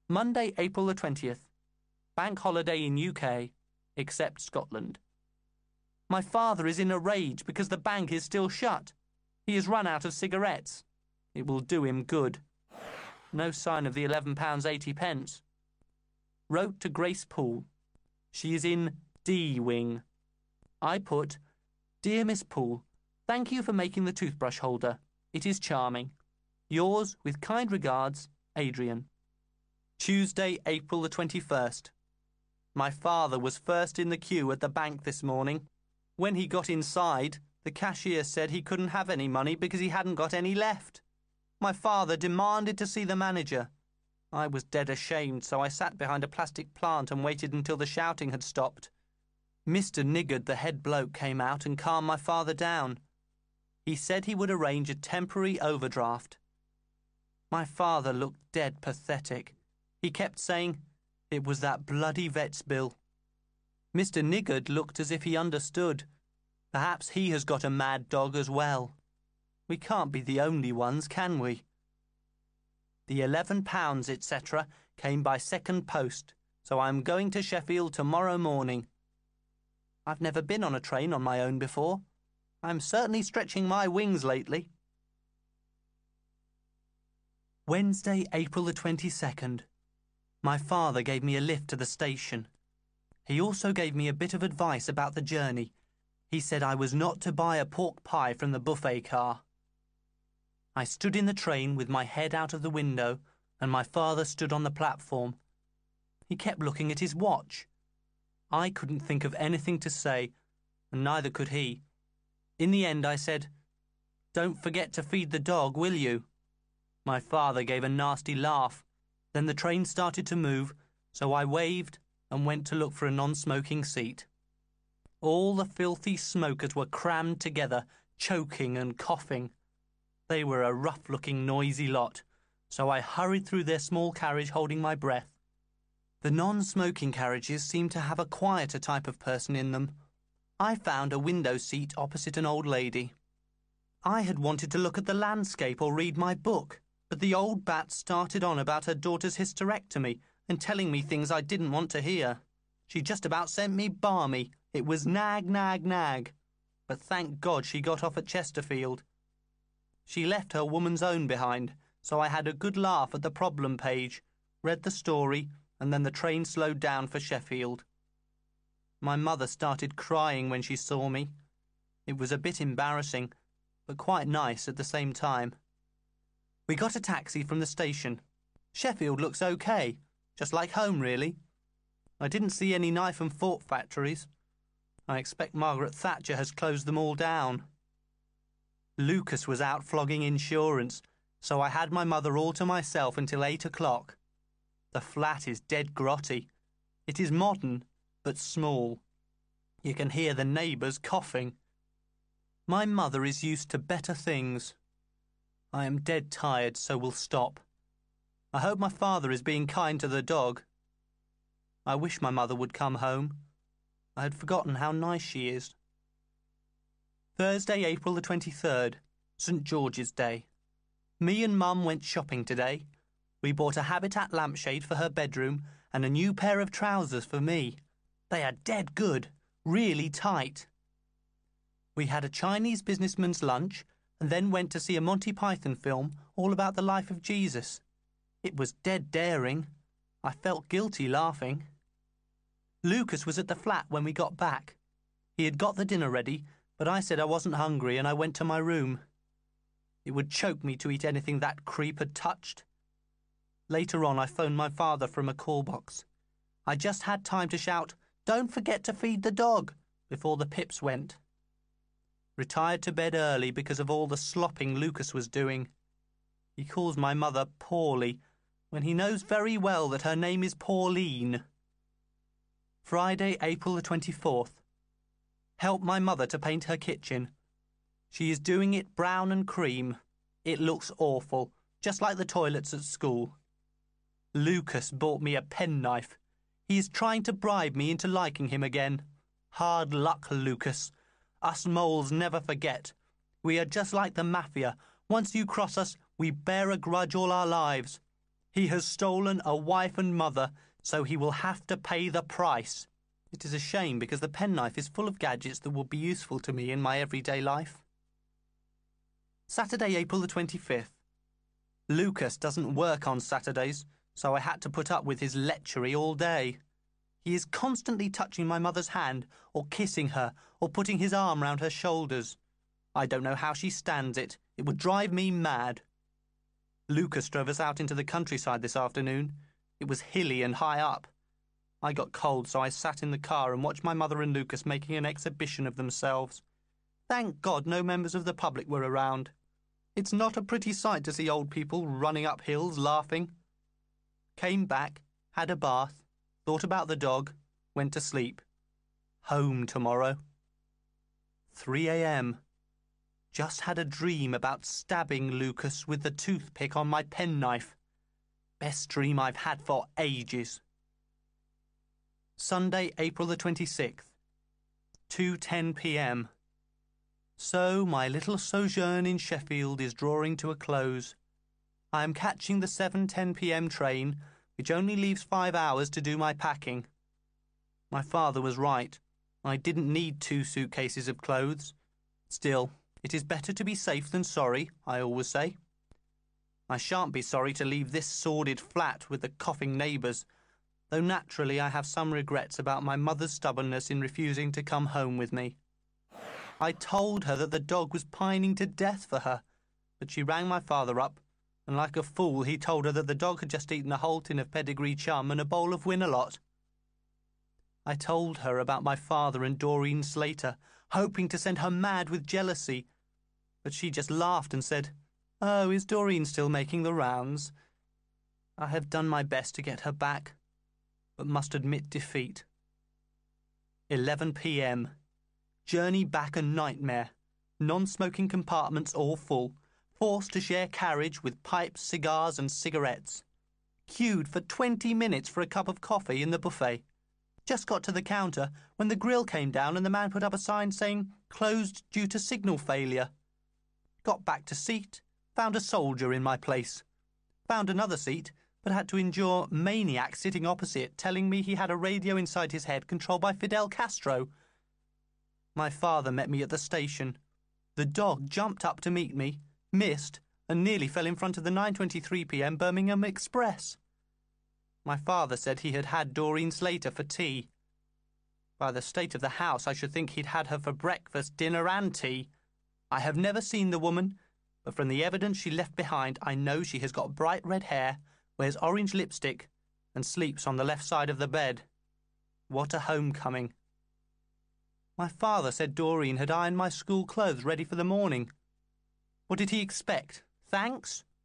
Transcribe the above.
Monday, April the 20th. Bank holiday in UK, except Scotland. My father is in a rage because the bank is still shut. He has run out of cigarettes. It will do him good. No sign of the £11.80. Wrote to Grace Poole. She is in D wing. I put, Dear Miss Poole, thank you for making the toothbrush holder. It is charming. Yours, with kind regards, Adrian. Tuesday, April the 21st. My father was first in the queue at the bank this morning. When he got inside, the cashier said he couldn't have any money because he hadn't got any left. My father demanded to see the manager. I was dead ashamed, so I sat behind a plastic plant and waited until the shouting had stopped. Mr. Niggard, the head bloke, came out and calmed my father down. He said he would arrange a temporary overdraft. My father looked dead pathetic. He kept saying, It was that bloody vet's bill. Mr. Niggard looked as if he understood. Perhaps he has got a mad dog as well. We can't be the only ones, can we? The £11, etc. came by second post, so I am going to Sheffield tomorrow morning. I've never been on a train on my own before. I'm certainly stretching my wings lately. Wednesday, April the 22nd. My father gave me a lift to the station. He also gave me a bit of advice about the journey. He said I was not to buy a pork pie from the buffet car. I stood in the train with my head out of the window, and my father stood on the platform. He kept looking at his watch. I couldn't think of anything to say, and neither could he. In the end I said, Don't forget to feed the dog, will you? My father gave a nasty laugh. Then the train started to move, so I waved and went to look for a non-smoking seat. All the filthy smokers were crammed together, choking and coughing. They were a rough-looking, noisy lot, so I hurried through their small carriage holding my breath. The non-smoking carriages seemed to have a quieter type of person in them. I found a window seat opposite an old lady. I had wanted to look at the landscape or read my book, but the old bat started on about her daughter's hysterectomy and telling me things I didn't want to hear. She just about sent me balmy. It was nag, nag, nag. But thank God she got off at Chesterfield. She left her woman's own behind, so I had a good laugh at the problem page, read the story, and then the train slowed down for Sheffield. My mother started crying when she saw me. It was a bit embarrassing, but quite nice at the same time. We got a taxi from the station. Sheffield looks okay, just like home, really. I didn't see any knife and fork factories. I expect Margaret Thatcher has closed them all down. Lucas was out flogging insurance, so I had my mother all to myself until 8 o'clock. The flat is dead grotty. It is modern, but small. You can hear the neighbours coughing. My mother is used to better things. I am dead tired, so we'll stop. I hope my father is being kind to the dog. I wish my mother would come home. I had forgotten how nice she is. Thursday, April the 23rd, St. George's Day. Me and Mum went shopping today. We bought a Habitat lampshade for her bedroom and a new pair of trousers for me. They are dead good, really tight. We had a Chinese businessman's lunch and then went to see a Monty Python film all about the life of Jesus. It was dead daring. I felt guilty laughing. Lucas was at the flat when we got back. He had got the dinner ready, but I said I wasn't hungry and I went to my room. It would choke me to eat anything that creep had touched. Later on, I phoned my father from a call box. I just had time to shout, "Don't forget to feed the dog," before the pips went. Retired to bed early because of all the slopping Lucas was doing. He calls my mother Paulie, when he knows very well that her name is Pauline. Friday, April the 24th. Help my mother to paint her kitchen. She is doing it brown and cream. It looks awful, just like the toilets at school. Lucas bought me a penknife. He is trying to bribe me into liking him again. Hard luck, Lucas. Us moles never forget. We are just like the mafia. Once you cross us, we bear a grudge all our lives. He has stolen a wife and mother, so he will have to pay the price. It is a shame because the penknife is full of gadgets that will be useful to me in my everyday life. Saturday, April the 25th. Lucas doesn't work on Saturdays, so I had to put up with his lechery all day. He is constantly touching my mother's hand, or kissing her, or putting his arm round her shoulders. I don't know how she stands it. It would drive me mad. Lucas drove us out into the countryside this afternoon. It was hilly and high up. I got cold, so I sat in the car and watched my mother and Lucas making an exhibition of themselves. Thank God no members of the public were around. It's not a pretty sight to see old people running up hills laughing. Came back, had a bath, thought about the dog, went to sleep. Home tomorrow. 3 a.m. Just had a dream about stabbing Lucas with the toothpick on my penknife. Best dream I've had for ages. Sunday, April the 26th. 2:10 p.m. So my little sojourn in Sheffield is drawing to a close. I am catching the 7:10 p.m. train, which only leaves 5 hours to do my packing. My father was right. I didn't need 2 suitcases of clothes. Still, it is better to be safe than sorry, I always say. I shan't be sorry to leave this sordid flat with the coughing neighbours, though naturally I have some regrets about my mother's stubbornness in refusing to come home with me. I told her that the dog was pining to death for her, but she rang my father up, and like a fool he told her that the dog had just eaten a whole tin of pedigree chum and a bowl of Winalot. I told her about my father and Doreen Slater, hoping to send her mad with jealousy, but she just laughed and said, "Oh, is Doreen still making the rounds?" I have done my best to get her back, but must admit defeat. 11 p.m. Journey back a nightmare. Non-smoking compartments all full. Forced to share carriage with pipes, cigars and cigarettes. Queued for 20 minutes for a cup of coffee in the buffet. Just got to the counter when the grill came down and the man put up a sign saying, "Closed due to signal failure." Got back to seat, found a soldier in my place. Found another seat, but had to endure maniac sitting opposite telling me he had a radio inside his head controlled by Fidel Castro. My father met me at the station. The dog jumped up to meet me, missed, and nearly fell in front of the 9:23 p.m. Birmingham Express. My father said he had had Doreen Slater for tea. By the state of the house, I should think he'd had her for breakfast, dinner and tea. I have never seen the woman, but from the evidence she left behind, I know she has got bright red hair, wears orange lipstick, and sleeps on the left side of the bed. What a homecoming. My father said Doreen had ironed my school clothes ready for the morning. What did he expect? Thanks?